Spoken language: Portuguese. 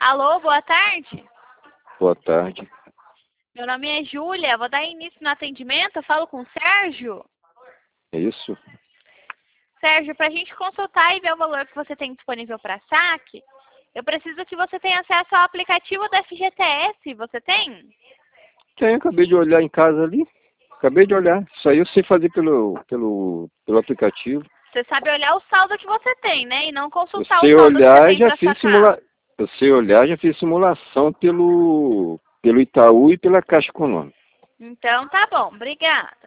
Alô, boa tarde. Boa tarde. Meu nome é Júlia, vou dar início no atendimento. Eu falo com o Sérgio. É isso? Sérgio, para a gente consultar e ver o valor que você tem disponível para saque, eu preciso que você tenha acesso ao aplicativo da FGTS. Você tem? Tenho, acabei de olhar em casa ali. Acabei de olhar. Isso aí eu sei fazer pelo aplicativo. Você sabe olhar o saldo que você tem, né? E não Eu consultar o sei saldo que você olhar e tem já para fiz sacar. Eu sei olhar, já fiz simulação pelo Itaú e pela Caixa Econômica. Então, tá bom. Obrigada.